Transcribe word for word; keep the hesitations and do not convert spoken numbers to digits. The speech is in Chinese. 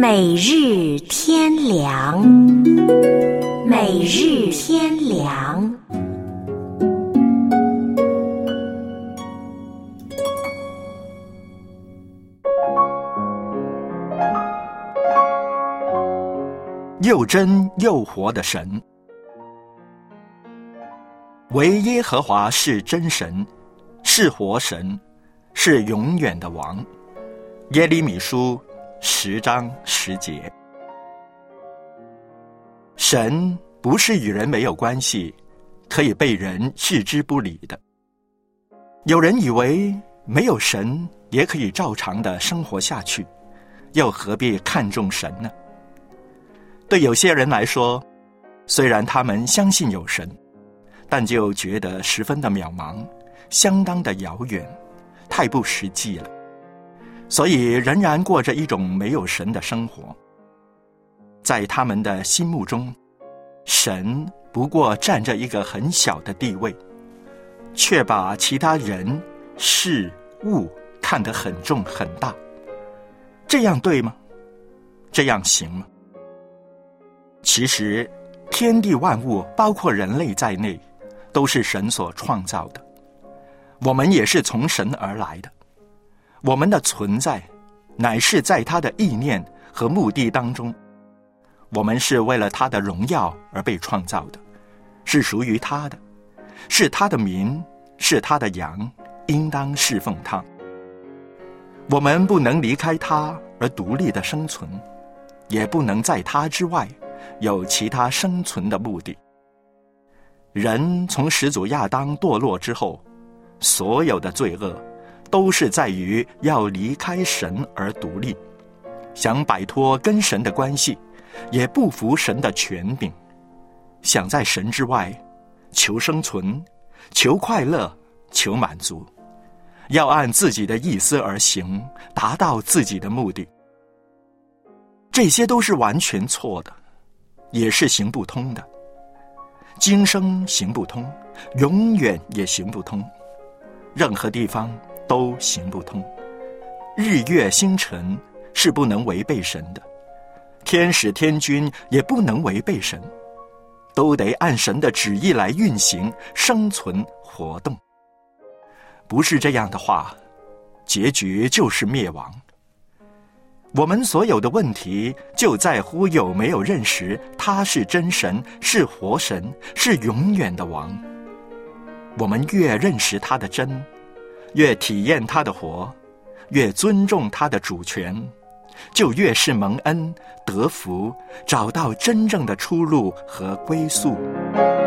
每日天良，每日天良。 又真又活的神，唯耶和华是真神，是活神，是永远的王。耶利米书十章十节。神不是与人没有关系，可以被人置之不理的。有人以为没有神也可以照常的生活下去，又何必看重神呢？对有些人来说，虽然他们相信有神，但就觉得十分的渺茫，相当的遥远，太不实际了，所以仍然过着一种没有神的生活。在他们的心目中，神不过占着一个很小的地位，却把其他人事物看得很重很大。这样对吗？这样行吗？其实天地万物，包括人类在内，都是神所创造的，我们也是从神而来的。我们的存在乃是在他的意念和目的当中，我们是为了他的荣耀而被创造的，是属于他的，是他的民，是他的羊，应当侍奉他。我们不能离开他而独立的生存，也不能在他之外有其他生存的目的。人从始祖亚当堕落之后，所有的罪恶都是在于要离开神而独立，想摆脱跟神的关系，也不服神的权柄，想在神之外求生存，求快乐，求满足，要按自己的意思而行，达到自己的目的。这些都是完全错的，也是行不通的。今生行不通，永远也行不通，任何地方都行不通。日月星辰是不能违背神的，天使天君也不能违背神，都得按神的旨意来运行、生存、活动。不是这样的话，结局就是灭亡。我们所有的问题就在乎有没有认识他是真神，是活神，是永远的王。我们越认识他的真，越体验他的活，越尊重他的主权，就越是蒙恩得福，找到真正的出路和归宿。